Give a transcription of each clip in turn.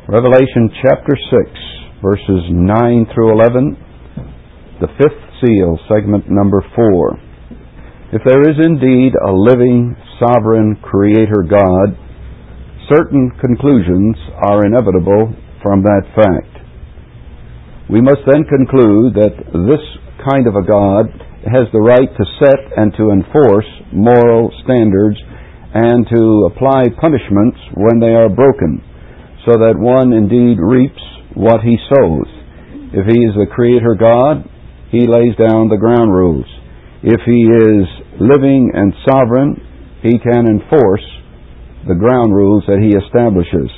Revelation chapter 6, verses 9 through 11, the fifth seal, segment number 4. If there is indeed a living, sovereign Creator God, certain conclusions are inevitable from that fact. We must then conclude that this kind of a God has the right to set and to enforce moral standards and to apply punishments when they are broken, so that one indeed reaps what he sows. If he is the Creator God, he lays down the ground rules. If he is living and sovereign, he can enforce the ground rules that he establishes.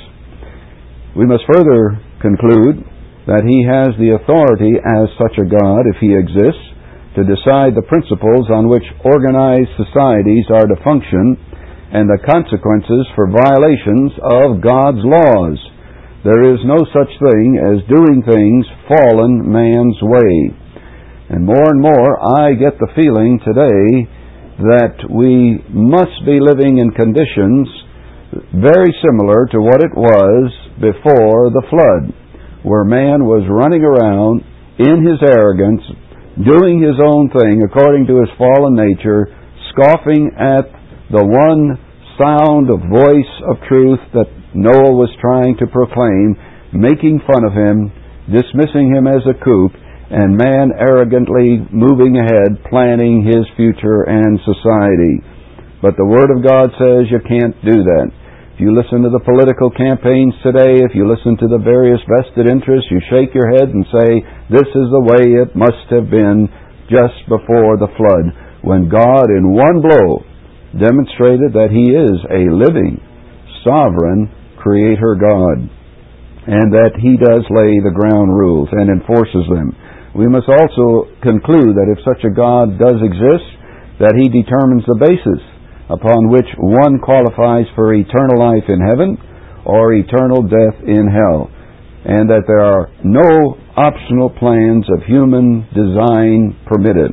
We must further conclude that he has the authority as such a God, if he exists, to decide the principles on which organized societies are to function and the consequences for violations of God's laws. There is no such thing as doing things fallen man's way. And more, I get the feeling today that we must be living in conditions very similar to what it was before the flood, where man was running around in his arrogance, doing his own thing according to his fallen nature, scoffing at the one sound of voice of truth that Noah was trying to proclaim, making fun of him, dismissing him as a kook, and man arrogantly moving ahead, planning his future and society. But the Word of God says you can't do that. If you listen to the political campaigns today, if you listen to the various vested interests, you shake your head and say, this is the way it must have been just before the flood, when God in one blow demonstrated that he is a living, sovereign Creator God, and that he does lay the ground rules and enforces them. We must also conclude that if such a God does exist, that he determines the basis upon which one qualifies for eternal life in heaven or eternal death in hell, and that there are no optional plans of human design permitted.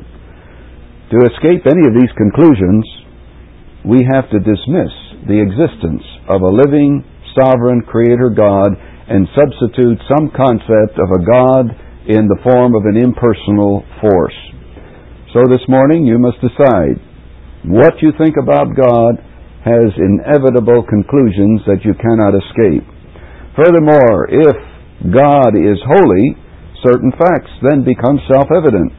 To escape any of these conclusions, we have to dismiss the existence of a living, sovereign Creator God and substitute some concept of a God in the form of an impersonal force. So this morning you must decide what you think about God has inevitable conclusions that you cannot escape. Furthermore, if God is holy, certain facts then become self-evident.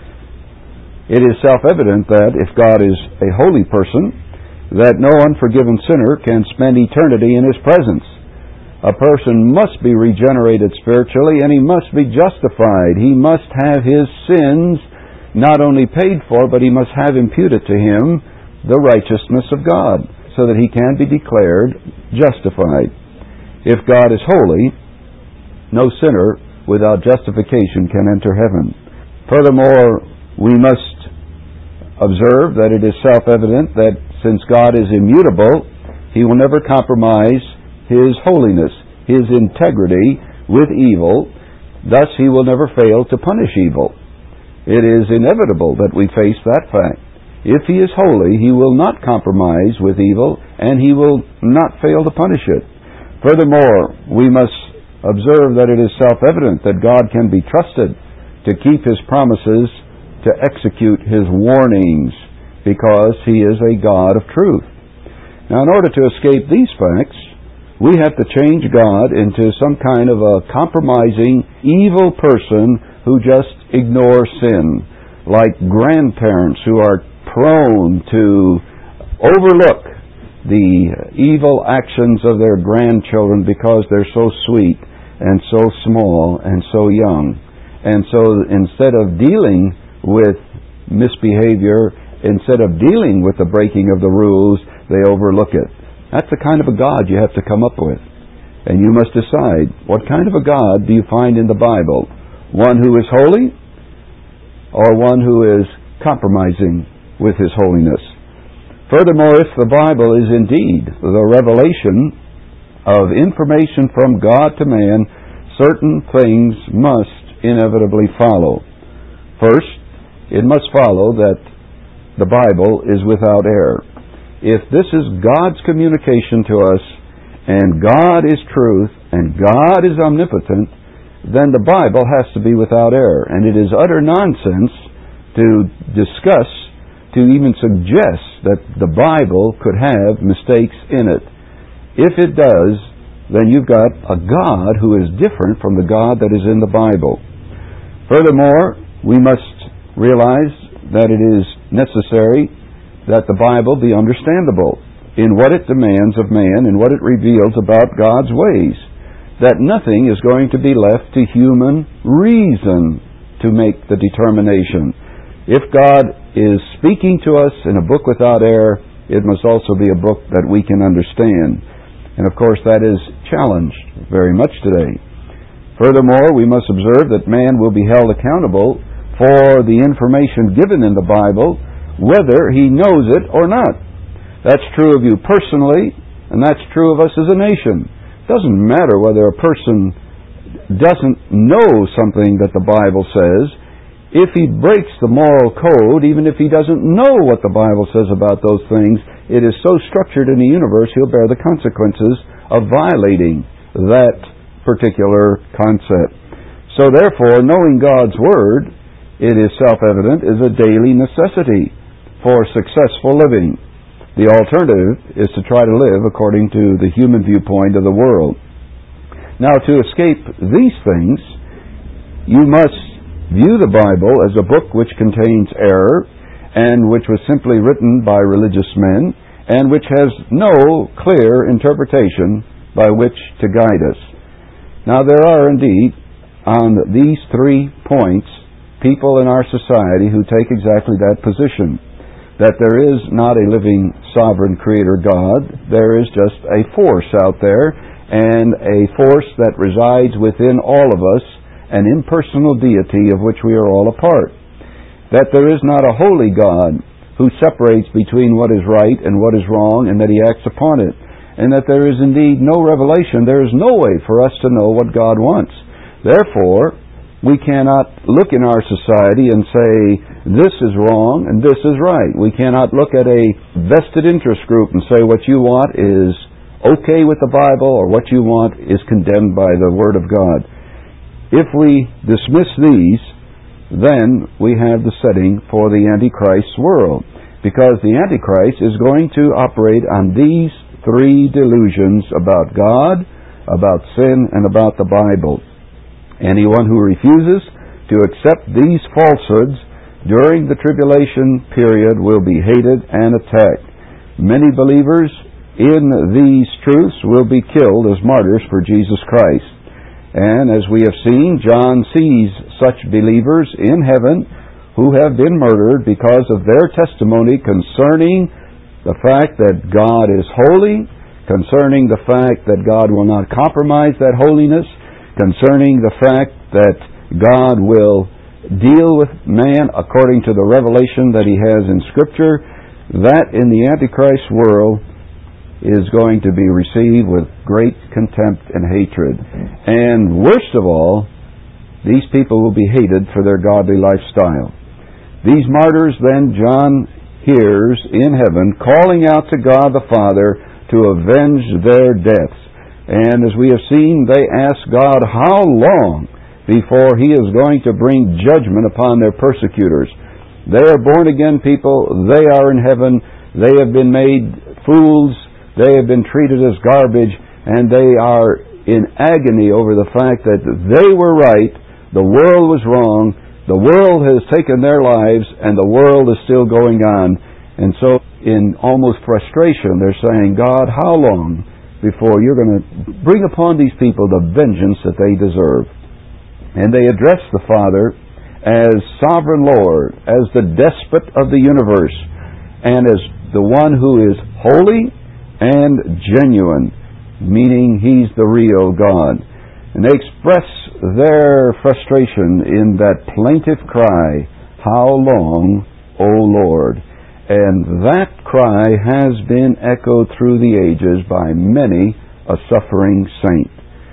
It is self-evident that if God is a holy person, that no unforgiven sinner can spend eternity in his presence. A person must be regenerated spiritually, and he must be justified. He must have his sins not only paid for, but he must have imputed to him the righteousness of God, so that he can be declared justified. If God is holy, no sinner without justification can enter heaven. Furthermore, we must observe that it is self-evident that since God is immutable, he will never compromise his holiness, his integrity with evil. Thus, he will never fail to punish evil. It is inevitable that we face that fact. If he is holy, he will not compromise with evil, and he will not fail to punish it. Furthermore, we must observe that it is self-evident that God can be trusted to keep his promises, to execute his warnings, because he is a God of truth. Now, in order to escape these facts, we have to change God into some kind of a compromising, evil person who just ignores sin, like grandparents who are prone to overlook the evil actions of their grandchildren because they're so sweet and so small and so young. And so instead of dealing with misbehavior, instead of dealing with the breaking of the rules, they overlook it. That's the kind of a God you have to come up with. And you must decide, what kind of a God do you find in the Bible? One who is holy, or one who is compromising with his holiness? Furthermore, if the Bible is indeed the revelation of information from God to man, certain things must inevitably follow. First, it must follow that the Bible is without error. If this is God's communication to us, and God is truth, and God is omnipotent, then the Bible has to be without error. And it is utter nonsense to discuss, to even suggest that the Bible could have mistakes in it. If it does, then you've got a God who is different from the God that is in the Bible. Furthermore, we must realize that it is necessary that the Bible be understandable in what it demands of man and what it reveals about God's ways. That nothing is going to be left to human reason to make the determination. If God is speaking to us in a book without error, it must also be a book that we can understand. And of course that is challenged very much today. Furthermore, we must observe that man will be held accountable for the information given in the Bible, whether he knows it or not. That's true of you personally, and that's true of us as a nation. It doesn't matter whether a person doesn't know something that the Bible says. If he breaks the moral code, even if he doesn't know what the Bible says about those things, it is so structured in the universe, he'll bear the consequences of violating that particular concept. So therefore, knowing God's Word, it is self-evident, is a daily necessity for successful living. The alternative is to try to live according to the human viewpoint of the world. Now, to escape these things, you must view the Bible as a book which contains error and which was simply written by religious men and which has no clear interpretation by which to guide us. Now, there are indeed, on these 3 points, people in our society who take exactly that position. That there is not a living sovereign creator God. There is just a force out there, and a force that resides within all of us, an impersonal deity of which we are all a part. That there is not a holy God who separates between what is right and what is wrong, and that He acts upon it. And that there is indeed no revelation. There is no way for us to know what God wants. Therefore, we cannot look in our society and say, this is wrong and this is right. We cannot look at a vested interest group and say what you want is okay with the Bible or what you want is condemned by the Word of God. If we dismiss these, then we have the setting for the Antichrist world, because the Antichrist is going to operate on these 3 delusions about God, about sin, and about the Bible. Anyone who refuses to accept these falsehoods during the tribulation period will be hated and attacked. Many believers in these truths will be killed as martyrs for Jesus Christ. And as we have seen, John sees such believers in heaven who have been murdered because of their testimony concerning the fact that God is holy, concerning the fact that God will not compromise that holiness, concerning the fact that God will deal with man according to the revelation that He has in Scripture. That in the Antichrist world is going to be received with great contempt and hatred. And worst of all, these people will be hated for their godly lifestyle. These martyrs then John hears in heaven calling out to God the Father to avenge their deaths. And as we have seen, they ask God how long before He is going to bring judgment upon their persecutors. They are born again people. They are in heaven. They have been made fools. They have been treated as garbage. And they are in agony over the fact that they were right, the world was wrong, the world has taken their lives, and the world is still going on. And so in almost frustration, they're saying, God, how long before you're going to bring upon these people the vengeance that they deserve? And they address the Father as Sovereign Lord, as the despot of the universe, and as the one who is holy and genuine, meaning He's the real God. And they express their frustration in that plaintive cry, how long, O Lord? And that cry has been echoed through the ages by many a suffering saint.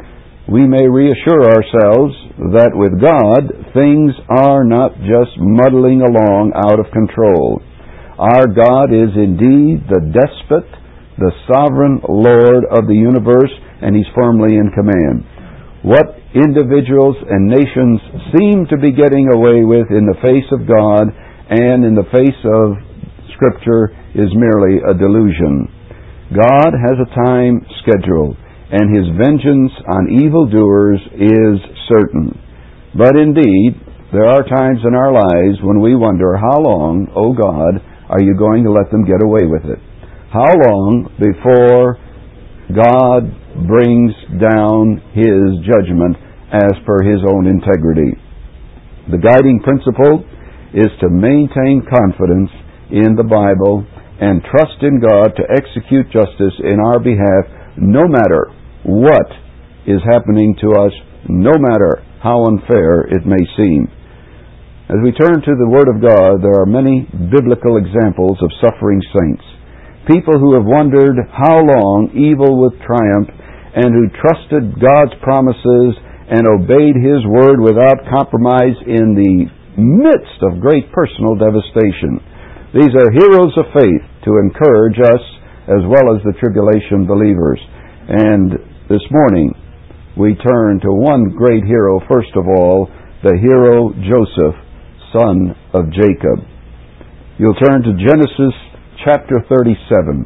We may reassure ourselves that with God, things are not just muddling along out of control. Our God is indeed the despot the sovereign Lord of the universe, and He's firmly in command. What individuals and nations seem to be getting away with in the face of God and in the face of Scripture is merely a delusion. God has a time schedule, and His vengeance on evildoers is certain. But indeed, there are times in our lives when we wonder, how long, O God, are you going to let them get away with it? How long before God brings down His judgment as per His own integrity? The guiding principle is to maintain confidence in the Bible and trust in God to execute justice in our behalf, no matter what is happening to us, no matter how unfair it may seem. As we turn to the Word of God, there are many biblical examples of suffering saints. People who have wondered how long evil would triumph and who trusted God's promises and obeyed His Word without compromise in the midst of great personal devastation. These are heroes of faith to encourage us as well as the tribulation believers. And this morning we turn to one great hero, first of all, the hero Joseph, son of Jacob. You'll turn to Genesis chapter 37,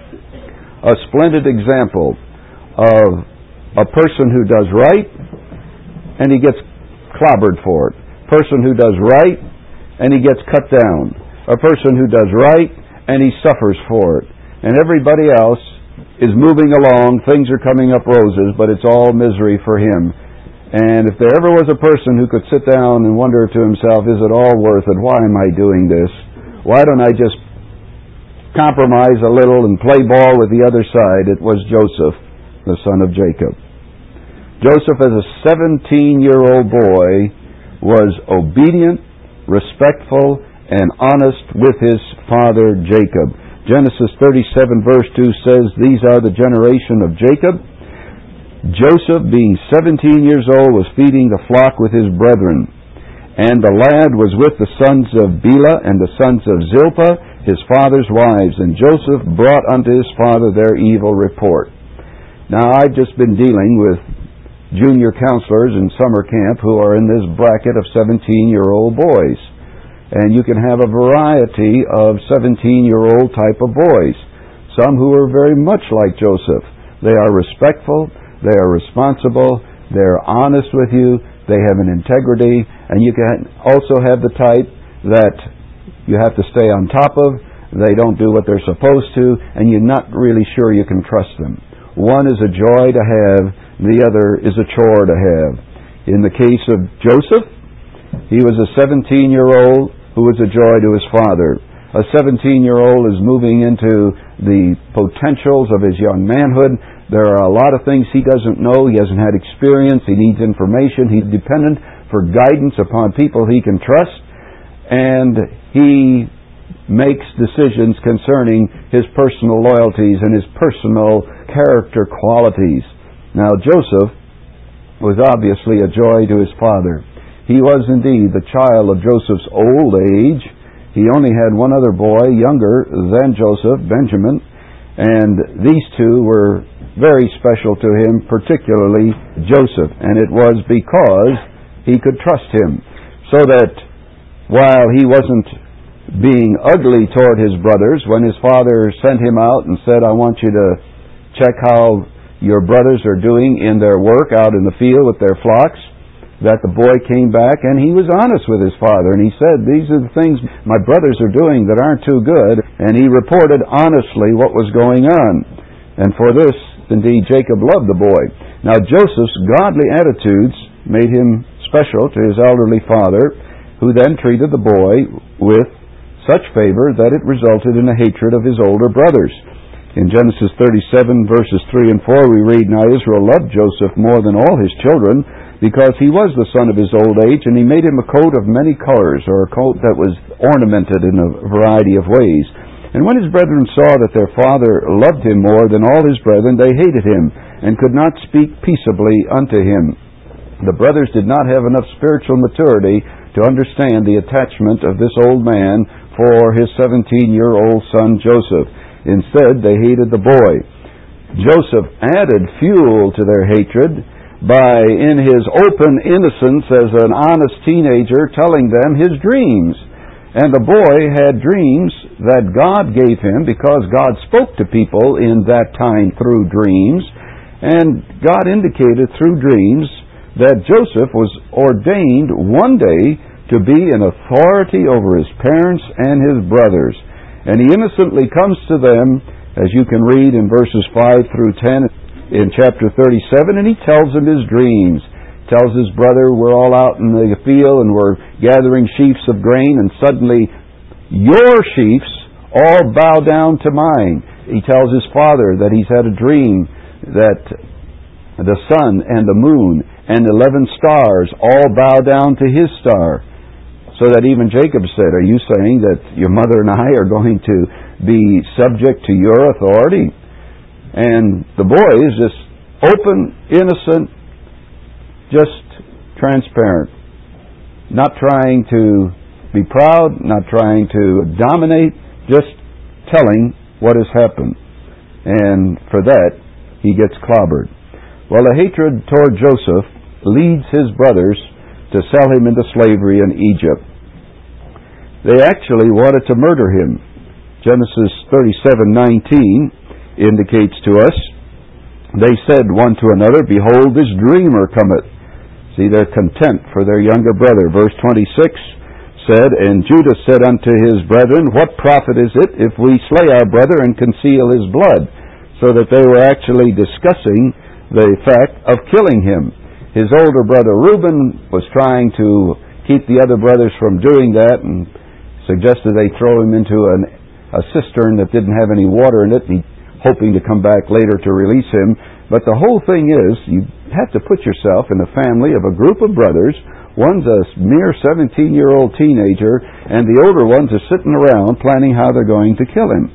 a splendid example of a person who does right and he gets clobbered for it. A person who does right and he gets cut down. A person who does right and he suffers for it. And everybody else is moving along, things are coming up roses, but it's all misery for him. And if there ever was a person who could sit down and wonder to himself, is it all worth it? Why am I doing this? Why don't I just compromise a little and play ball with the other side? It was Joseph, the son of Jacob. Joseph, as a 17-year-old boy, was obedient, respectful, and honest with his father Jacob. Genesis 37 verse 2 says, "These are the generation of Jacob. Joseph, being 17 years old, was feeding the flock with his brethren. And the lad was with the sons of Bela and the sons of Zilpah, his father's wives. And Joseph brought unto his father their evil report." Now, I've just been dealing with junior counselors in summer camp who are in this bracket of 17-year-old boys. And you can have a variety of 17-year-old type of boys. Some who are very much like Joseph. They are respectful, they are responsible, they are honest with you, they have an integrity, and you can also have the type that you have to stay on top of. They don't do what they're supposed to, and you're not really sure you can trust them. One is a joy to have, the other is a chore to have. In the case of Joseph, he was a 17-year-old who was a joy to his father. A 17-year-old is moving into the potentials of his young manhood. There are a lot of things he doesn't know. He hasn't had experience. He needs information. He's dependent for guidance upon people he can trust. And he makes decisions concerning his personal loyalties and his personal character qualities. Now, Joseph was obviously a joy to his father. He was indeed the child of Joseph's old age. He only had one other boy, younger than Joseph, Benjamin, and these two were very special to him, particularly Joseph, and it was because he could trust him. So that while he wasn't being ugly toward his brothers, when his father sent him out and said, "I want you to check how your brothers are doing in their work out in the field with their flocks," that the boy came back and he was honest with his father, and he said, "These are the things my brothers are doing that aren't too good," and he reported honestly what was going on. And for this, indeed, Jacob loved the boy. Now, Joseph's godly attitudes made him special to his elderly father, who then treated the boy with such favor that it resulted in a hatred of his older brothers. In Genesis 37 verses 3 and 4 we read, "Now Israel loved Joseph more than all his children, because he was the son of his old age, and he made him a coat of many colors," or a coat that was ornamented in a variety of ways. "And when his brethren saw that their father loved him more than all his brethren, they hated him, and could not speak peaceably unto him." The brothers did not have enough spiritual maturity to understand the attachment of this old man for his 17-year-old son Joseph. Instead, they hated the boy. Joseph added fuel to their hatred by, in his open innocence as an honest teenager, telling them his dreams. And the boy had dreams that God gave him because God spoke to people in that time through dreams. And God indicated through dreams that Joseph was ordained one day to be an authority over his parents and his brothers. And he innocently comes to them, as you can read in verses 5 through 10 in chapter 37, and he tells them his dreams. Tells his brother, we're all out in the field and we're gathering sheaves of grain, and suddenly your sheaves all bow down to mine. He tells his father that he's had a dream that the sun and the moon and 11 stars all bow down to his star. So that even Jacob said, are you saying that your mother and I are going to be subject to your authority? And the boy is just open, innocent, just transparent. Not trying to be proud, not trying to dominate, just telling what has happened. And for that, he gets clobbered. Well, the hatred toward Joseph leads his brothers to sell him into slavery in Egypt. They actually wanted to murder him. Genesis 37:19 indicates to us, they said one to another, behold, this dreamer cometh. See, their contempt for their younger brother. Verse 26 said, and Judah said unto his brethren, what profit is it if we slay our brother and conceal his blood? So that they were actually discussing the fact of killing him. His older brother Reuben was trying to keep the other brothers from doing that, and suggested they throw him into a cistern that didn't have any water in it, hoping to come back later to release him. But the whole thing is, you have to put yourself in a family of a group of brothers. One's a mere 17-year-old teenager, and the older ones are sitting around planning how they're going to kill him.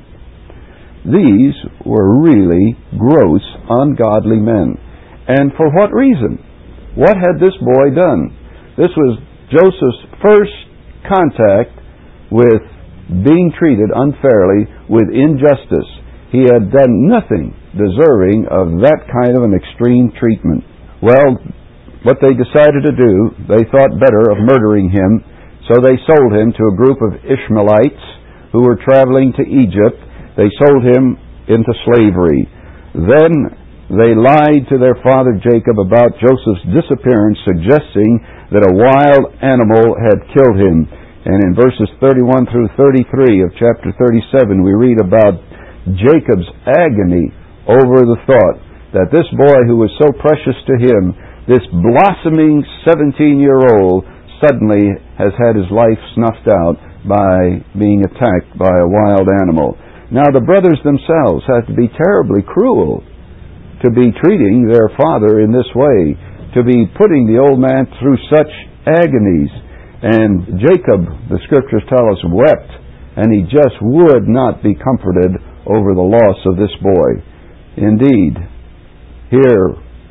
These were really gross, ungodly men. And for what reason? What had this boy done? This was Joseph's first contact with being treated unfairly, with injustice. He had done nothing deserving of that kind of an extreme treatment. Well, what they decided to do, they thought better of murdering him, so they sold him to a group of Ishmaelites who were traveling to Egypt. They sold him into slavery. Then they lied to their father Jacob about Joseph's disappearance, suggesting that a wild animal had killed him. And in verses 31 through 33 of chapter 37, we read about Jacob's agony over the thought that this boy who was so precious to him, this blossoming 17-year-old, suddenly has had his life snuffed out by being attacked by a wild animal. Now the brothers themselves had to be terribly cruel to be treating their father in this way, to be putting the old man through such agonies. And Jacob, the scriptures tell us, wept, and he just would not be comforted over the loss of this boy. Indeed, here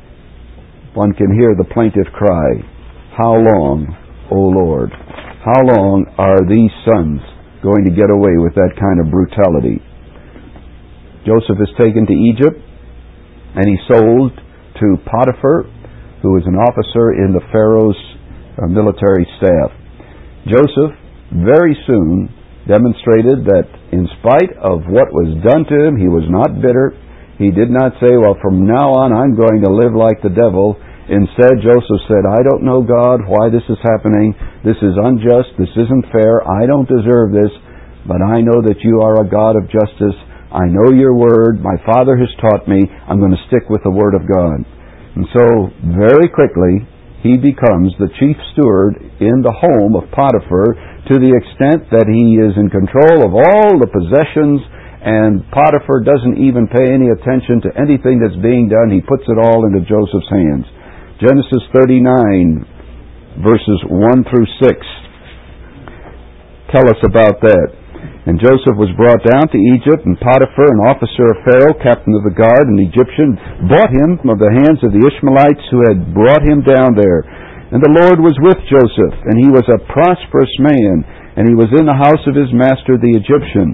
one can hear the plaintive cry, how long, O Lord? How long are these sons going to get away with that kind of brutality? Joseph is taken to Egypt, and he's sold to Potiphar, who was an officer in the Pharaoh's military staff. Joseph very soon demonstrated that in spite of what was done to him, he was not bitter. He did not say, well, from now on I'm going to live like the devil. Instead, Joseph said, I don't know, God, why this is happening. This is unjust. This isn't fair. I don't deserve this. But I know that you are a God of justice. I know your word. My father has taught me. I'm going to stick with the word of God. And so, very quickly, he becomes the chief steward in the home of Potiphar, to the extent that he is in control of all the possessions, and Potiphar doesn't even pay any attention to anything that's being done. He puts it all into Joseph's hands. Genesis 39, verses 1 through 6 tell us about that. And Joseph was brought down to Egypt, and Potiphar, an officer of Pharaoh, captain of the guard, an Egyptian, bought him of the hands of the Ishmaelites who had brought him down there. And the Lord was with Joseph, and he was a prosperous man, and he was in the house of his master the Egyptian.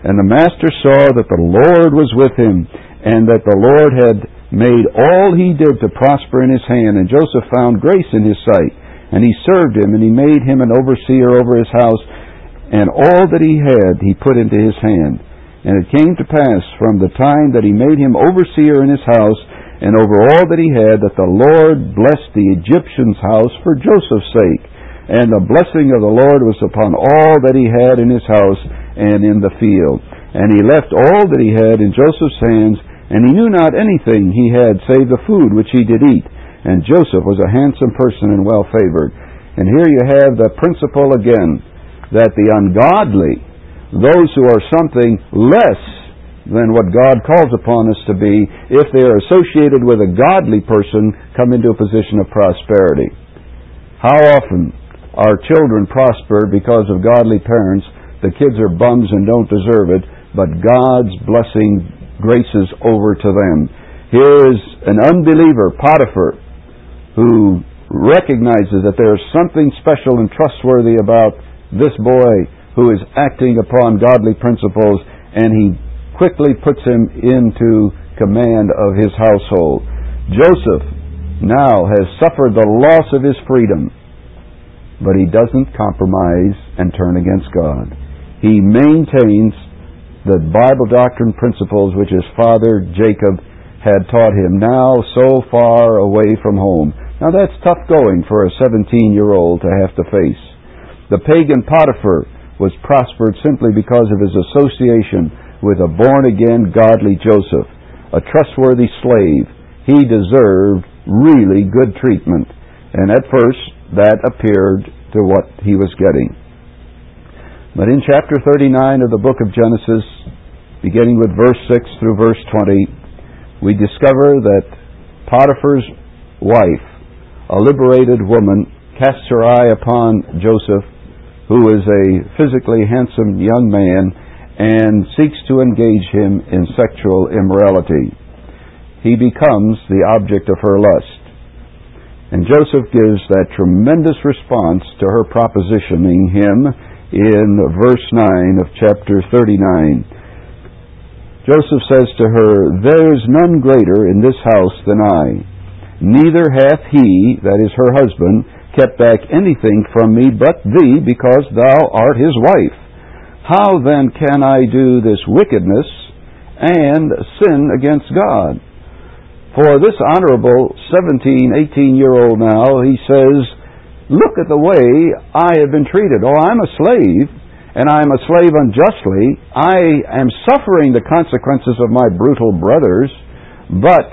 And the master saw that the Lord was with him, and that the Lord had made all he did to prosper in his hand. And Joseph found grace in his sight, and he served him, and he made him an overseer over his house, and all that he had he put into his hand. And it came to pass from the time that he made him overseer in his house, and over all that he had, that the Lord blessed the Egyptian's house for Joseph's sake. And the blessing of the Lord was upon all that he had in his house and in the field. And he left all that he had in Joseph's hands, and he knew not anything he had save the food which he did eat. And Joseph was a handsome person and well favored. And here you have the principle again, that the ungodly, those who are something less than what God calls upon us to be, if they are associated with a godly person, come into a position of prosperity. How often our children prosper because of godly parents? The kids are bums and don't deserve it, but God's blessing graces over to them. Here is an unbeliever, Potiphar, who recognizes that there is something special and trustworthy about this boy who is acting upon godly principles, and he quickly puts him into command of his household. Joseph now has suffered the loss of his freedom, but he doesn't compromise and turn against God. He maintains the Bible doctrine principles which his father Jacob had taught him, now so far away from home. Now that's tough going for a 17-year-old to have to face. The pagan Potiphar was prospered simply because of his association with a born-again godly Joseph, a trustworthy slave. He deserved really good treatment, and at first that appeared to what he was getting. But in chapter 39 of the book of Genesis, beginning with verse 6 through verse 20, we discover that Potiphar's wife, a liberated woman, casts her eye upon Joseph, who is a physically handsome young man, and seeks to engage him in sexual immorality. He becomes the object of her lust. And Joseph gives that tremendous response to her propositioning him in verse 9 of chapter 39. Joseph says to her, "There is none greater in this house than I. Neither hath he," that is her husband, "kept back anything from me but thee, because thou art his wife. How then can I do this wickedness and sin against God?" For this honorable 17, 18-year-old now, he says, "Look at the way I have been treated. Oh, I'm a slave, and I'm a slave unjustly. I am suffering the consequences of my brutal brothers, but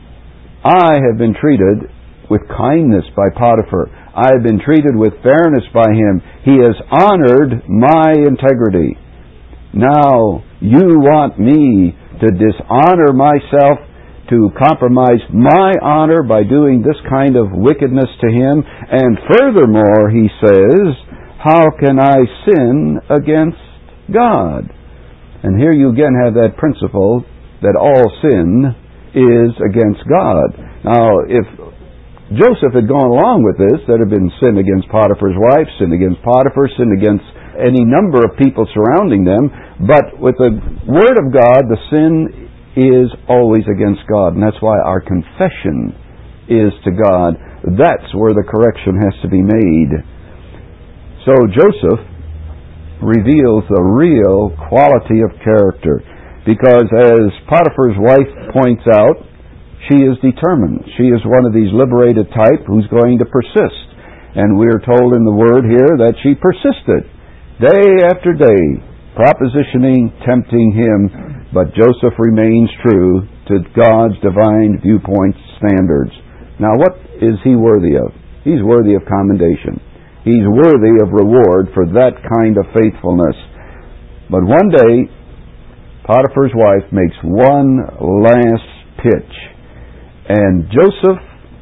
I have been treated with kindness by Potiphar. I have been treated with fairness by him. He has honored my integrity. Now, you want me to dishonor myself, to compromise my honor by doing this kind of wickedness to him? And furthermore," he says, "how can I sin against God?" And here you again have that principle that all sin is against God. Now, if Joseph had gone along with this, there had been sin against Potiphar's wife, sin against Potiphar, sin against any number of people surrounding them. But with the Word of God, the sin is always against God. And that's why our confession is to God. That's where the correction has to be made. So Joseph reveals the real quality of character, because as Potiphar's wife points out, she is determined. She is one of these liberated type who's going to persist. And we're told in the Word here that she persisted day after day, propositioning, tempting him, but Joseph remains true to God's divine viewpoint standards. Now, what is he worthy of? He's worthy of commendation. He's worthy of reward for that kind of faithfulness. But one day, Potiphar's wife makes one last pitch, and Joseph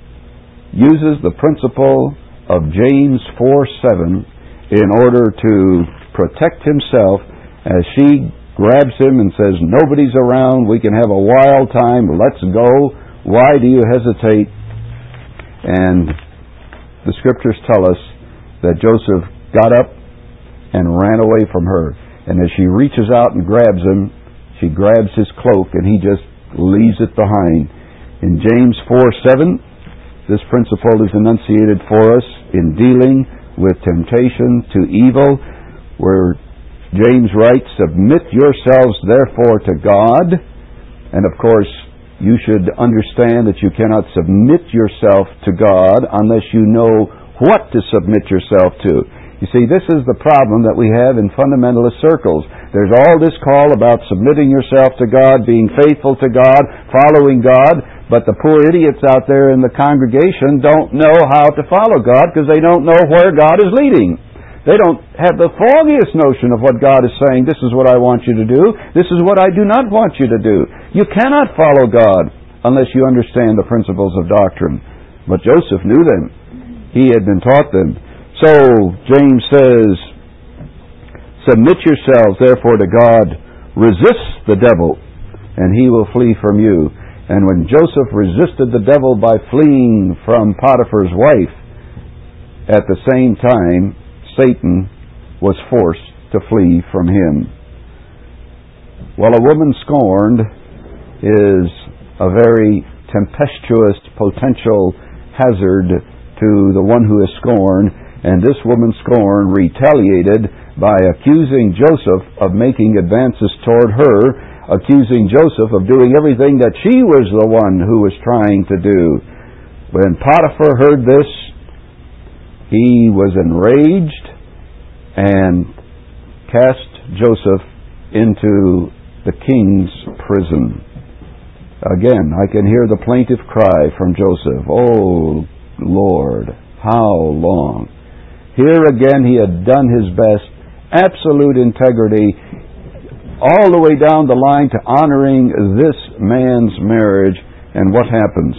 uses the principle of James 4:7 in order to protect himself, as she grabs him and says, "Nobody's around, we can have a wild time, let's go. Why do you hesitate?" And the Scriptures tell us that Joseph got up and ran away from her. And as she reaches out and grabs him, she grabs his cloak and he just leaves it behind. In James 4:7, this principle is enunciated for us in dealing with temptation to evil, where James writes, "Submit yourselves therefore to God." And of course, you should understand that you cannot submit yourself to God unless you know what to submit yourself to. You see, this is the problem that we have in fundamentalist circles. There's all this call about submitting yourself to God, being faithful to God, following God, but the poor idiots out there in the congregation don't know how to follow God because they don't know where God is leading. They don't have the foggiest notion of what God is saying. This is what I want you to do. This is what I do not want you to do. You cannot follow God unless you understand the principles of doctrine. But Joseph knew them. He had been taught them. So James says, "Submit yourselves therefore to God. Resist the devil, and he will flee from you." And when Joseph resisted the devil by fleeing from Potiphar's wife, at the same time, Satan was forced to flee from him. Well, a woman scorned is a very tempestuous potential hazard to the one who is scorned, and this woman scorned retaliated by accusing Joseph of making advances toward her, accusing Joseph of doing everything that she was the one who was trying to do. When Potiphar heard this, he was enraged and cast Joseph into the king's prison. Again, I can hear the plaintive cry from Joseph, "Oh, Lord, how long?" Here again he had done his best, absolute integrity, all the way down the line to honoring this man's marriage, and what happens?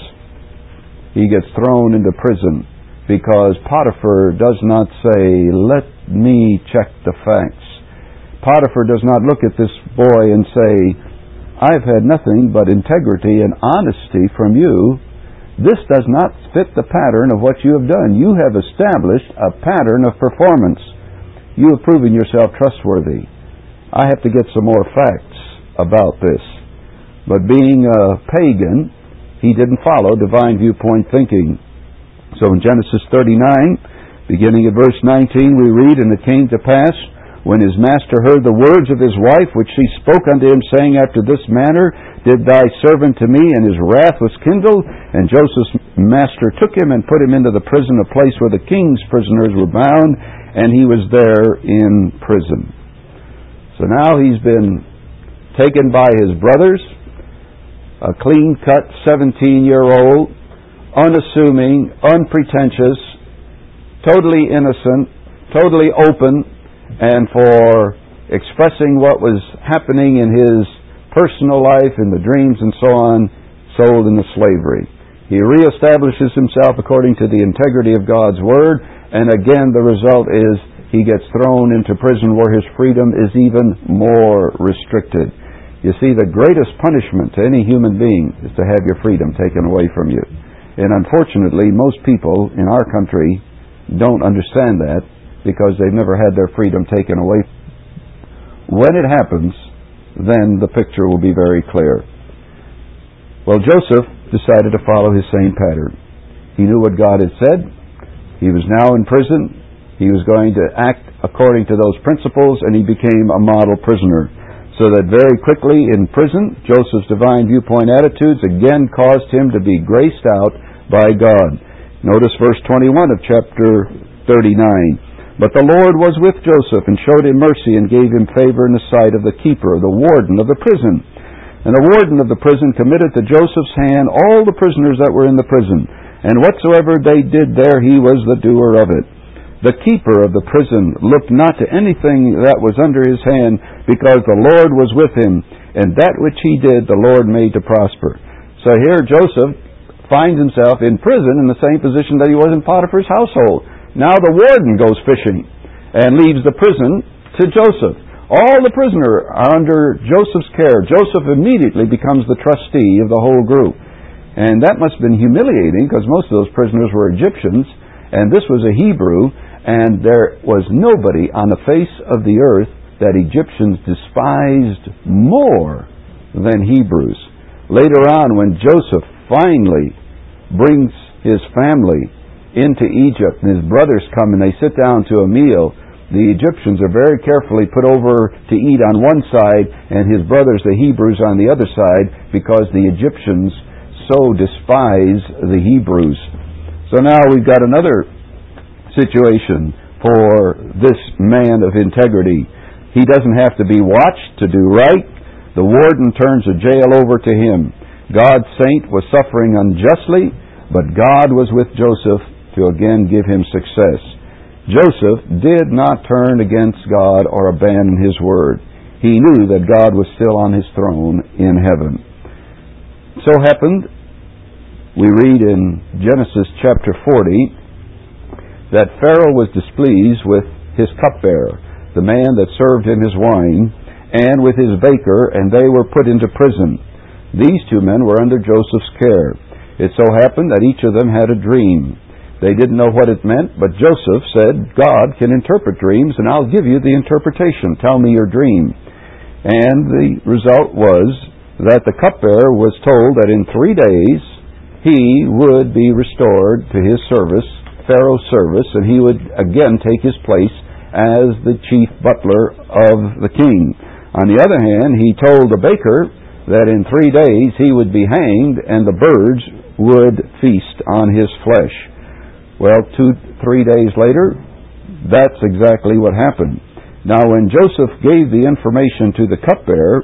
He gets thrown into prison because Potiphar does not say, "Let me check the facts." Potiphar does not look at this boy and say, "I've had nothing but integrity and honesty from you. This does not fit the pattern of what you have done. You have established a pattern of performance. You have proven yourself trustworthy. I have to get some more facts about this." But being a pagan, he didn't follow divine viewpoint thinking. So in Genesis 39, beginning at verse 19, we read, "And it came to pass, when his master heard the words of his wife, which she spoke unto him, saying, After this manner did thy servant to me, and his wrath was kindled. And Joseph's master took him and put him into the prison, a place where the king's prisoners were bound, and he was there in prison." So now he's been taken by his brothers, a clean-cut 17-year-old, unassuming, unpretentious, totally innocent, totally open, and for expressing what was happening in his personal life, in the dreams and so on, sold into slavery. He reestablishes himself according to the integrity of God's Word, and again the result is he gets thrown into prison where his freedom is even more restricted. You see, the greatest punishment to any human being is to have your freedom taken away from you. And unfortunately, most people in our country don't understand that because they've never had their freedom taken away. When it happens, then the picture will be very clear. Well, Joseph decided to follow his same pattern. He knew what God had said. He was now in prison. He was going to act according to those principles, and he became a model prisoner. So that very quickly in prison, Joseph's divine viewpoint attitudes again caused him to be graced out by God. Notice verse 21 of chapter 39. "But the Lord was with Joseph, and showed him mercy, and gave him favor in the sight of the keeper," the warden of the prison. "And the warden of the prison committed to Joseph's hand all the prisoners that were in the prison. And whatsoever they did there, he was the doer of it. The keeper of the prison looked not to anything that was under his hand, because the Lord was with him, and that which he did the Lord made to prosper." So here Joseph finds himself in prison in the same position that he was in Potiphar's household. Now the warden goes fishing and leaves the prison to Joseph. All the prisoners are under Joseph's care. Joseph immediately becomes the trustee of the whole group. And that must have been humiliating, because most of those prisoners were Egyptians, and this was a Hebrew, and there was nobody on the face of the earth that Egyptians despised more than Hebrews. Later on, when Joseph finally brings his family into Egypt and his brothers come and they sit down to a meal, the Egyptians are very carefully put over to eat on one side and his brothers, the Hebrews, on the other side, because the Egyptians so despise the Hebrews. So now we've got another situation for this man of integrity. He doesn't have to be watched to do right. The warden turns the jail over to him. God's saint was suffering unjustly, but God was with Joseph to again give him success. Joseph did not turn against God or abandon his word. He knew that God was still on his throne in heaven. So happened, we read in Genesis chapter 40, that Pharaoh was displeased with his cupbearer, the man that served him his wine, and with his baker, and they were put into prison. These two men were under Joseph's care. It so happened that each of them had a dream. They didn't know what it meant, but Joseph said, God can interpret dreams, and I'll give you the interpretation. Tell me your dream. And the result was that the cupbearer was told that in 3 days he would be restored to his service, Pharaoh's service, and he would again take his place as the chief butler of the king. On the other hand, he told the baker that in 3 days he would be hanged and the birds would feast on his flesh. Well, 2-3 days later, that's exactly what happened. Now, when Joseph gave the information to the cupbearer,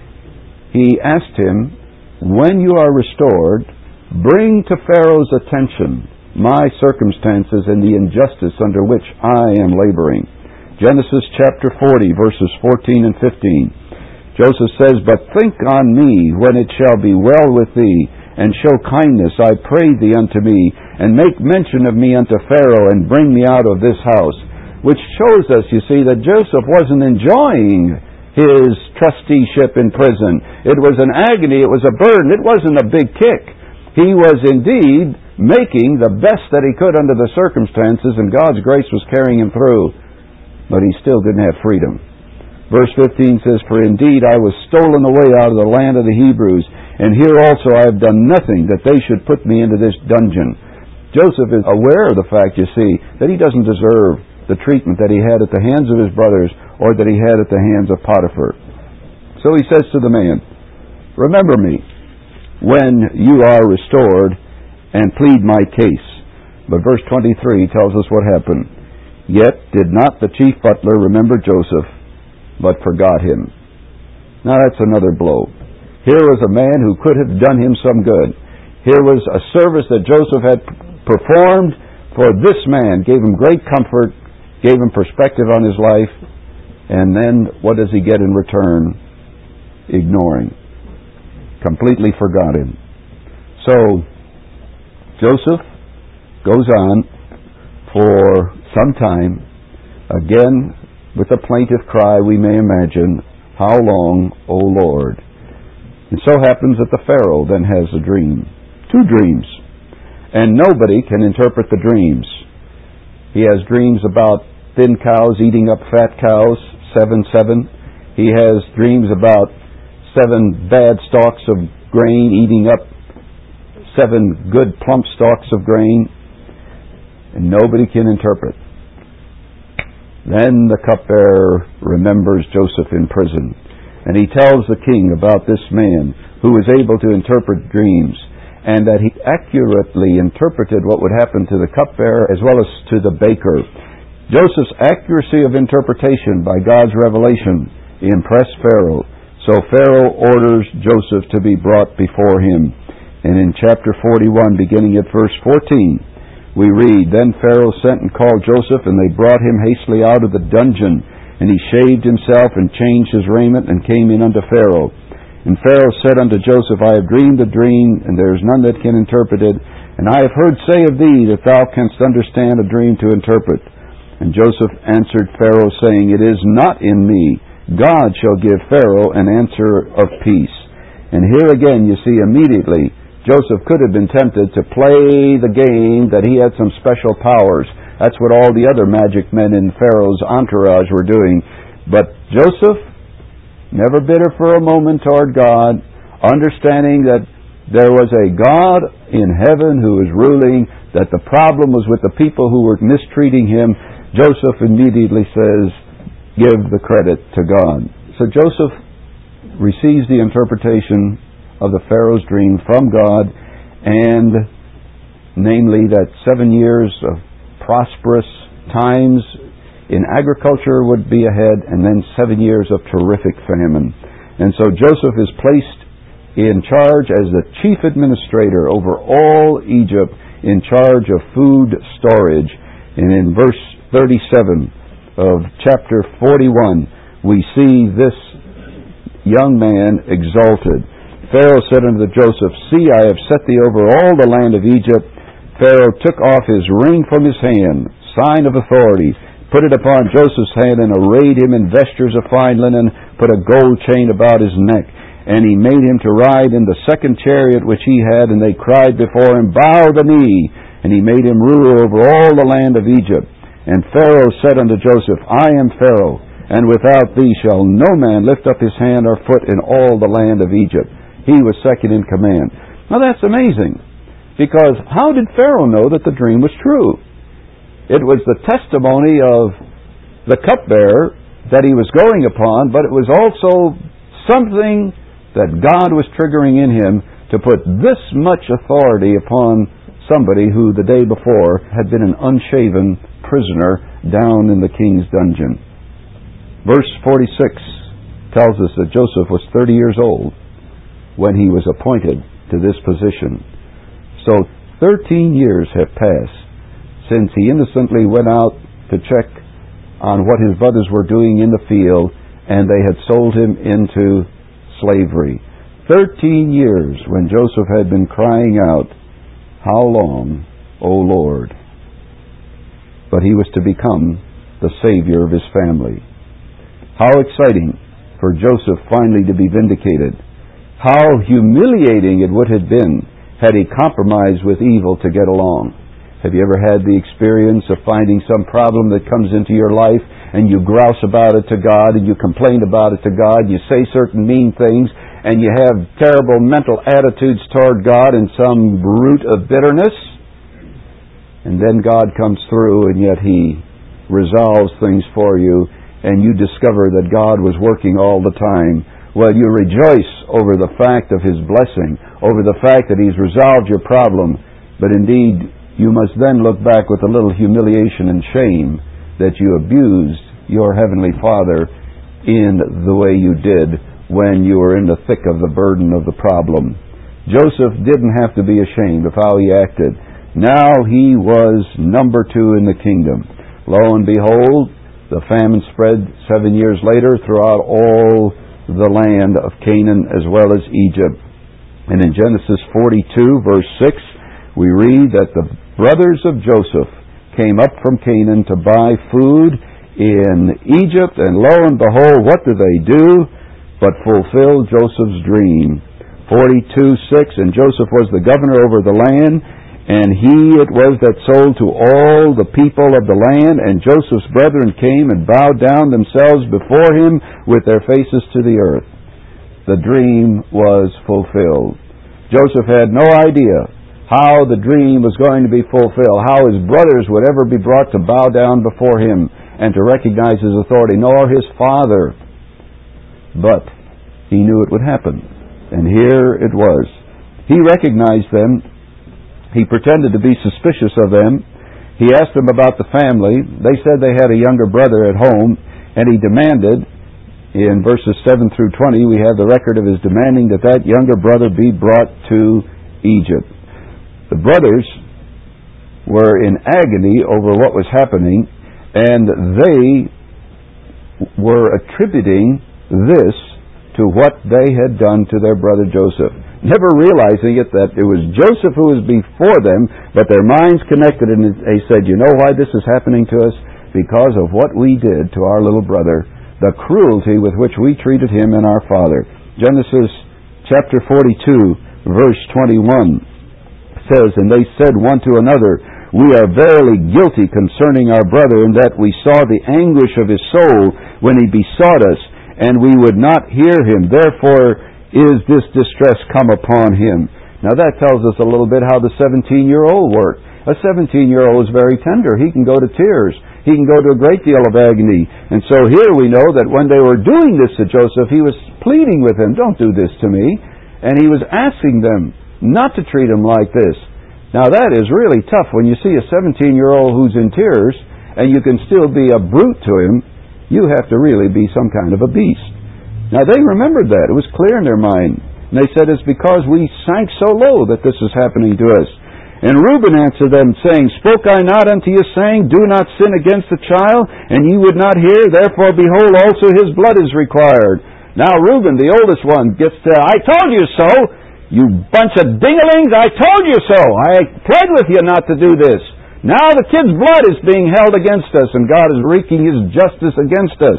he asked him, when you are restored, bring to Pharaoh's attention my circumstances and the injustice under which I am laboring. Genesis chapter 40, verses 14 and 15. Joseph says, but think on me when it shall be well with thee, and show kindness, I pray thee, unto me, and make mention of me unto Pharaoh, and bring me out of this house. Which shows us, you see, that Joseph wasn't enjoying his trusteeship in prison. It was an agony, it was a burden, it wasn't a big kick. He was indeed making the best that he could under the circumstances, and God's grace was carrying him through. But he still didn't have freedom. Verse 15 says, for indeed I was stolen away out of the land of the Hebrews, and here also I have done nothing that they should put me into this dungeon. Joseph is aware of the fact, you see, that he doesn't deserve the treatment that he had at the hands of his brothers or that he had at the hands of Potiphar. So he says to the man, remember me when you are restored and plead my case. But verse 23 tells us what happened. Yet did not the chief butler remember Joseph, but forgot him. Now that's another blow. Here was a man who could have done him some good. Here was a service that Joseph had performed for this man, gave him great comfort, gave him perspective on his life, and then what does he get in return? Ignoring. Completely forgot him. So, Joseph goes on for some time, again with a plaintive cry, we may imagine, how long, O Lord? It so happens that the Pharaoh then has a dream. 2 dreams. And nobody can interpret the dreams. He has dreams about thin cows eating up fat cows, 7-7. He has dreams about 7 bad stalks of grain eating up 7 good plump stalks of grain. And nobody can interpret. Then the cupbearer remembers Joseph in prison. And he tells the king about this man who was able to interpret dreams, and that he accurately interpreted what would happen to the cupbearer as well as to the baker. Joseph's accuracy of interpretation by God's revelation impressed Pharaoh. So Pharaoh orders Joseph to be brought before him. And in chapter 41, beginning at verse 14, we read, Then Pharaoh sent and called Joseph, and they brought him hastily out of the dungeon. And he shaved himself and changed his raiment and came in unto Pharaoh. And Pharaoh said unto Joseph, I have dreamed a dream, and there is none that can interpret it. And I have heard say of thee that thou canst understand a dream to interpret. And Joseph answered Pharaoh, saying, It is not in me. God shall give Pharaoh an answer of peace. And here again you see immediately Joseph could have been tempted to play the game that he had some special powers. That's what all the other magic men in Pharaoh's entourage were doing. But Joseph, never bitter for a moment toward God, understanding that there was a God in heaven who was ruling, that the problem was with the people who were mistreating him. Joseph immediately says, give the credit to God. So Joseph receives the interpretation of the Pharaoh's dream from God, and namely that 7 years of prosperous times in agriculture would be ahead, and then 7 years of terrific famine. And so Joseph is placed in charge as the chief administrator over all Egypt, in charge of food storage. And in verse 37 of chapter 41, we see this young man exalted. Pharaoh said unto Joseph, see, I have set thee over all the land of Egypt. Pharaoh took off his ring from his hand, sign of authority, put it upon Joseph's hand, and arrayed him in vestures of fine linen, put a gold chain about his neck. And he made him to ride in the second chariot which he had, and they cried before him, bow the knee. And he made him ruler over all the land of Egypt. And Pharaoh said unto Joseph, I am Pharaoh, and without thee shall no man lift up his hand or foot in all the land of Egypt. He was second in command. Now that's amazing, because how did Pharaoh know that the dream was true? It was the testimony of the cupbearer that he was going upon, but it was also something that God was triggering in him to put this much authority upon somebody who the day before had been an unshaven prisoner down in the king's dungeon. Verse 46 tells us that Joseph was 30 years old when he was appointed to this position. So 13 years have passed since he innocently went out to check on what his brothers were doing in the field, and they had sold him into slavery. 13 years when Joseph had been crying out, how long, O Lord? But he was to become the Savior of his family. How exciting for Joseph finally to be vindicated. How humiliating it would have been had he compromised with evil to get along. Have you ever had the experience of finding some problem that comes into your life, and you grouse about it to God, and you complain about it to God, you say certain mean things, and you have terrible mental attitudes toward God and some root of bitterness, and then God comes through and yet He resolves things for you, and you discover that God was working all the time. Well, you rejoice over the fact of His blessing, over the fact that He's resolved your problem, but indeed you must then look back with a little humiliation and shame that you abused your Heavenly Father in the way you did when you were in the thick of the burden of the problem. Joseph didn't have to be ashamed of how he acted. Now he was number 2 in the kingdom. Lo and behold, the famine spread 7 years later throughout all the land of Canaan as well as Egypt. And in Genesis 42, verse 6, we read that the brothers of Joseph came up from Canaan to buy food in Egypt, and lo and behold, what do they do but fulfill Joseph's dream? 42:6, and Joseph was the governor over the land, and he it was that sold to all the people of the land, and Joseph's brethren came and bowed down themselves before him with their faces to the earth. The dream was fulfilled. Joseph had no idea how the dream was going to be fulfilled, how his brothers would ever be brought to bow down before him and to recognize his authority, nor his father. But he knew it would happen. And here it was. He recognized them. He pretended to be suspicious of them. He asked them about the family. They said they had a younger brother at home, and he demanded, in verses 7 through 20, we have the record of his demanding that that younger brother be brought to Egypt. The brothers were in agony over what was happening, and they were attributing this to what they had done to their brother Joseph, never realizing it that it was Joseph who was before them, but their minds connected, and they said, you know why this is happening to us? Because of what we did to our little brother, the cruelty with which we treated him and our father. Genesis chapter 42, verse 21 says, and they said one to another, We are verily guilty concerning our brother, in that we saw the anguish of his soul when he besought us, and we would not hear him. Therefore is this distress come upon him." Now that tells us a little bit how the 17-year-old worked. A 17-year-old is very tender. He can go to tears. He can go to a great deal of agony. And so here we know that when they were doing this to Joseph, he was pleading with him, "Don't do this to me." And he was asking them not to treat him like this. Now that is really tough when you see a 17-year-old who's in tears and you can still be a brute to him. You have to really be some kind of a beast. Now they remembered that. It was clear in their mind. And they said, "It's because we sank so low that this is happening to us." And Reuben answered them, saying, "Spoke I not unto you, saying, Do not sin against the child? And ye would not hear, therefore behold, also his blood is required." Now Reuben, the oldest one, gets to, "I told you so! You bunch of dinglings, I told you so! I pled with you not to do this. Now the kid's blood is being held against us, and God is wreaking his justice against us."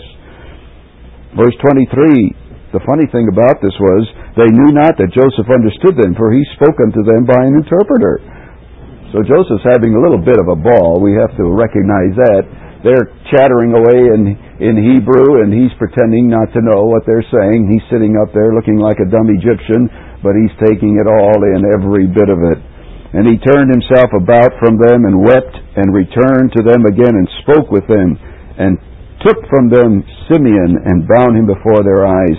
Verse 23, the funny thing about this was, they knew not that Joseph understood them, for he spoke unto them by an interpreter. So Joseph's having a little bit of a ball. We have to recognize that. They're chattering away in Hebrew, and he's pretending not to know what they're saying. He's sitting up there looking like a dumb Egyptian, but he's taking it all in, every bit of it. "And he turned himself about from them, and wept, and returned to them again, and spoke with them, and took from them Simeon, and bound him before their eyes."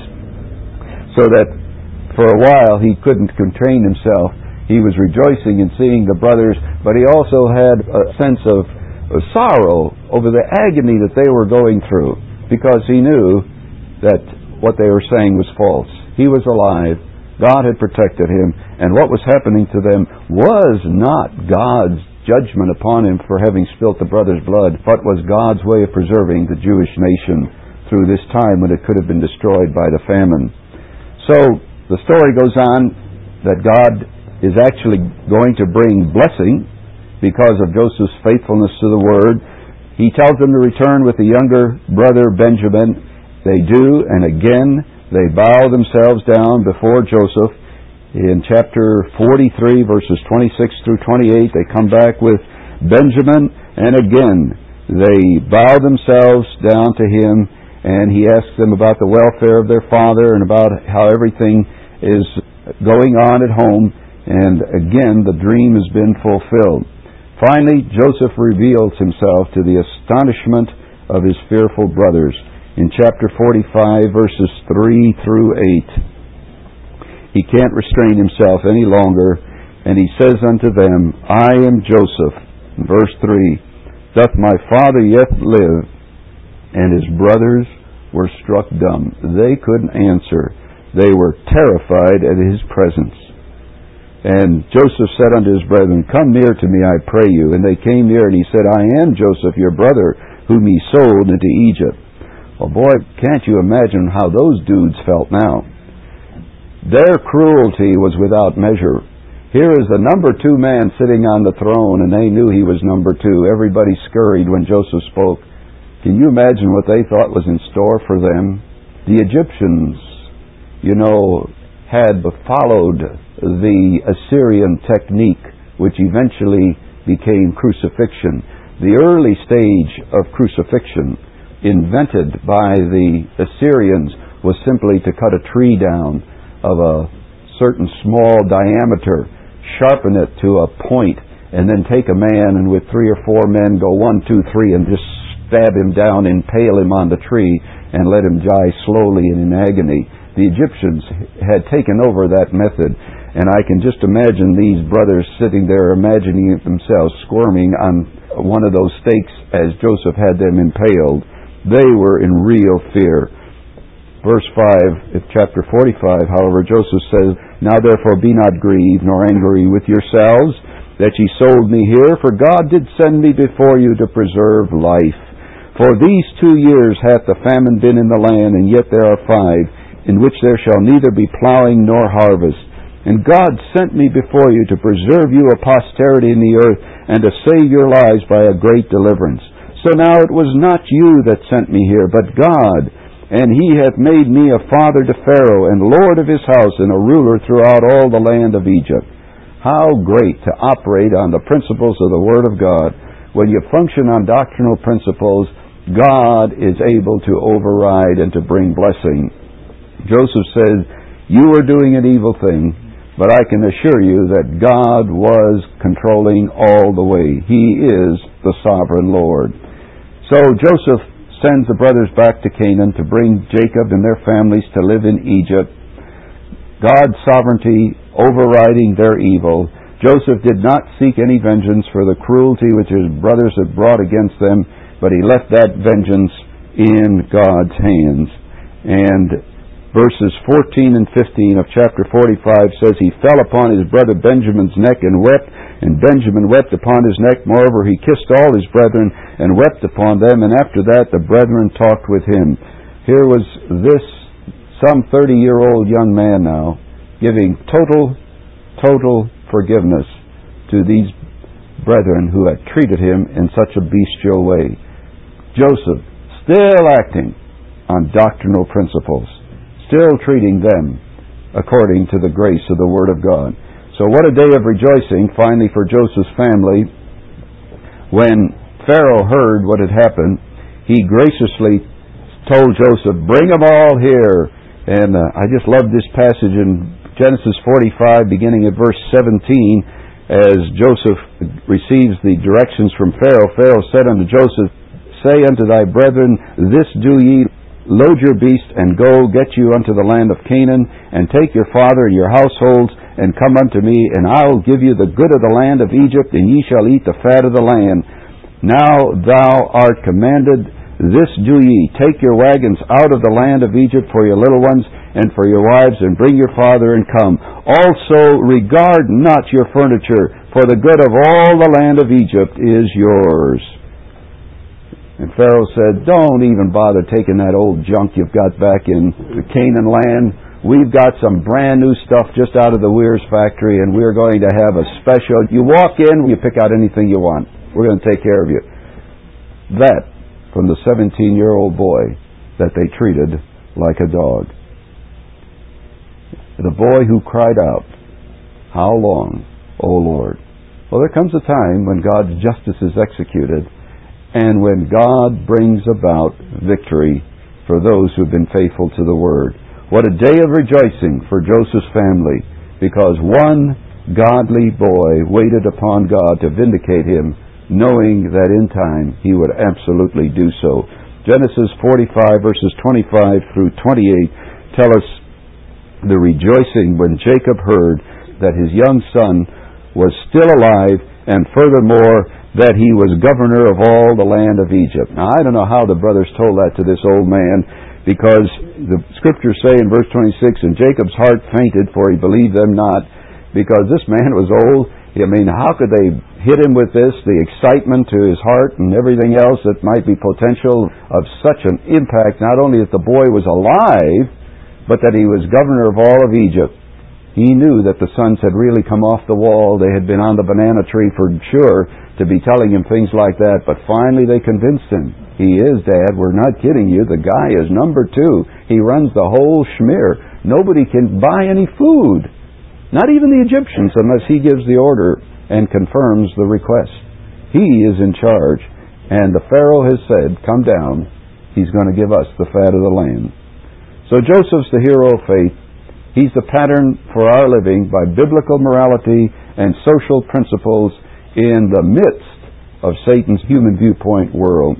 So that for a while he couldn't contain himself. He was rejoicing in seeing the brothers, but he also had a sense of sorrow over the agony that they were going through, because he knew that what they were saying was false. He was alive. God had protected him, and what was happening to them was not God's judgment upon him for having spilt the brother's blood, but was God's way of preserving the Jewish nation through this time when it could have been destroyed by the famine. So the story goes on that God is actually going to bring blessing because of Joseph's faithfulness to the Word. He tells them to return with the younger brother Benjamin. They do, and again they bow themselves down before Joseph. In chapter 43, verses 26 through 28, they come back with Benjamin, and again they bow themselves down to him, and he asks them about the welfare of their father and about how everything is going on at home. And again, the dream has been fulfilled. Finally, Joseph reveals himself to the astonishment of his fearful brothers. In chapter 45, verses 3 through 8, he can't restrain himself any longer, and he says unto them, "I am Joseph." In verse 3, "Doth my father yet live?" And his brothers were struck dumb. They couldn't answer. They were terrified at his presence. And Joseph said unto his brethren, "Come near to me, I pray you." And they came near, and he said, "I am Joseph, your brother, whom ye sold into Egypt." Well, boy, can't you imagine how those dudes felt now? Their cruelty was without measure. Here is the number 2 man sitting on the throne, and they knew he was number 2. Everybody scurried when Joseph spoke. Can you imagine what they thought was in store for them? The Egyptians, had followed the Assyrian technique, which eventually became crucifixion. The early stage of crucifixion, invented by the Assyrians, was simply to cut a tree down of a certain small diameter, sharpen it to a point, and then take a man and with 3 or 4 men go 1, 2, 3 and just stab him down, impale him on the tree, and let him die slowly and in agony. The Egyptians had taken over that method, and I can just imagine these brothers sitting there imagining themselves squirming on one of those stakes as Joseph had them impaled. They were in real fear. Verse 5 of chapter 45, however, Joseph says, "Now therefore be not grieved, nor angry with yourselves, that ye sold me here, for God did send me before you to preserve life. For these 2 years hath the famine been in the land, and yet there are 5, in which there shall neither be plowing nor harvest. And God sent me before you to preserve you a posterity in the earth, and to save your lives by a great deliverance. So now it was not you that sent me here, but God. And he hath made me a father to Pharaoh, and lord of his house, and a ruler throughout all the land of Egypt." How great to operate on the principles of the Word of God. When you function on doctrinal principles, God is able to override and to bring blessing. Joseph says, "You were doing an evil thing, but I can assure you that God was controlling all the way. He is the sovereign Lord." So Joseph sends the brothers back to Canaan to bring Jacob and their families to live in Egypt. God's sovereignty overriding their evil. Joseph did not seek any vengeance for the cruelty which his brothers had brought against them, but he left that vengeance in God's hands. And verses 14 and 15 of chapter 45 says, "He fell upon his brother Benjamin's neck and wept, and Benjamin wept upon his neck. Moreover, he kissed all his brethren and wept upon them, and after that the brethren talked with him." Here was this some 30-year-old young man now giving total forgiveness to these brethren who had treated him in such a bestial way. Joseph still acting on doctrinal principles, still treating them according to the grace of the Word of God. So what a day of rejoicing finally for Joseph's family. When Pharaoh heard what had happened, he graciously told Joseph, "Bring them all here." And I just love this passage in Genesis 45, beginning at verse 17, as Joseph receives the directions from Pharaoh. Pharaoh said unto Joseph, "Say unto thy brethren, this do ye, load your beast, and go get you unto the land of Canaan, and take your father and your households, and come unto me, and I will give you the good of the land of Egypt, and ye shall eat the fat of the land. Now thou art commanded, this do ye, take your wagons out of the land of Egypt for your little ones, and for your wives, and bring your father, and come. Also regard not your furniture, for the good of all the land of Egypt is yours." And Pharaoh said, "Don't even bother taking that old junk you've got back in the Canaan land. We've got some brand new stuff just out of the Weir's factory, and we're going to have a special. You walk in, you pick out anything you want. We're going to take care of you." That from the 17-year-old boy that they treated like a dog. The boy who cried out, "How long, O Lord?" Well, there comes a time when God's justice is executed, and when God brings about victory for those who've been faithful to the Word. What a day of rejoicing for Joseph's family, because one godly boy waited upon God to vindicate him, knowing that in time he would absolutely do so. Genesis 45 verses 25 through 28 tell us the rejoicing when Jacob heard that his young son was still alive, and furthermore that he was governor of all the land of Egypt. Now, I don't know how the brothers told that to this old man, because the scriptures say in verse 26, "And Jacob's heart fainted, for he believed them not," because this man was old. I mean, how could they hit him with this, the excitement to his heart and everything else that might be potential of such an impact, not only that the boy was alive, but that he was governor of all of Egypt. He knew that the sons had really come off the wall. They had been on the banana tree for sure to be telling him things like that, but finally they convinced him. "He is, Dad. We're not kidding you. The guy is number 2. He runs the whole schmear. Nobody can buy any food. Not even the Egyptians, unless he gives the order and confirms the request. He is in charge. And the Pharaoh has said, 'Come down. He's going to give us the fat of the land.'" So Joseph's the hero of faith. He's the pattern for our living by biblical morality and social principles in the midst of Satan's human viewpoint world.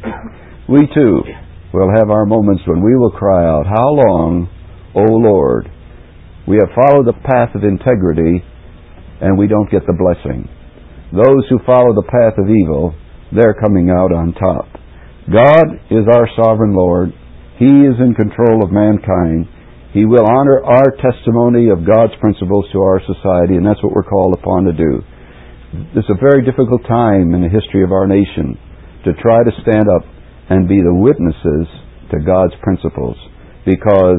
We too will have our moments when we will cry out, "How long, O Lord?" We have followed the path of integrity, and we don't get the blessing. Those who follow the path of evil, they're coming out on top. God is our sovereign Lord. He is in control of mankind. He will honor our testimony of God's principles to our society, and that's what we're called upon to do. It's a very difficult time in the history of our nation to try to stand up and be the witnesses to God's principles, because,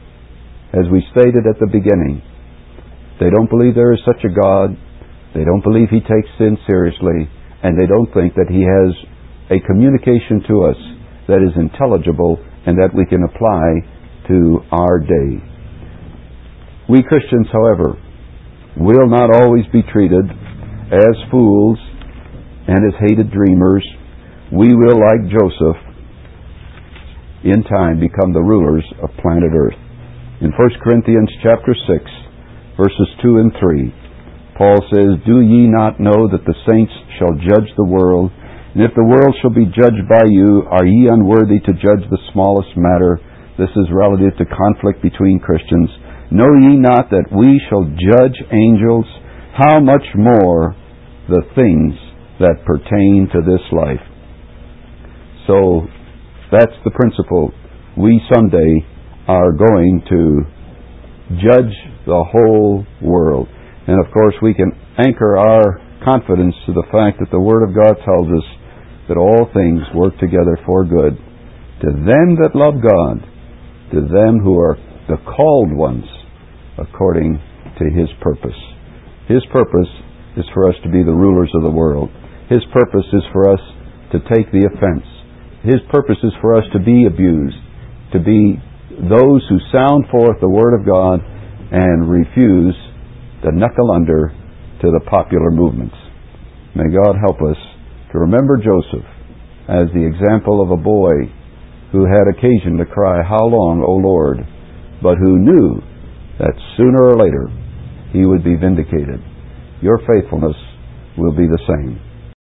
as we stated at the beginning, they don't believe there is such a God, they don't believe He takes sin seriously, and they don't think that He has a communication to us that is intelligible and that we can apply to our day. We Christians, however, will not always be treated as fools and as hated dreamers. We will, like Joseph, in time become the rulers of planet Earth. In 1 Corinthians chapter 6, verses 2 and 3, Paul says, "Do ye not know that the saints shall judge the world? And if the world shall be judged by you, are ye unworthy to judge the smallest matter?" This is relative to conflict between Christians. "Know ye not that we shall judge angels? How much more the things that pertain to this life?" So that's the principle. We someday are going to judge the whole world. And of course we can anchor our confidence to the fact that the Word of God tells us that all things work together for good to them that love God, to them who are the called ones according to His purpose. His purpose is for us to be the rulers of the world. His purpose is for us to take the offense. His purpose is for us to be abused, to be those who sound forth the Word of God and refuse to knuckle under to the popular movements. May God help us to remember Joseph as the example of a boy who had occasion to cry, "How long, O Lord?" but who knew that sooner or later he would be vindicated. Your faithfulness will be the same.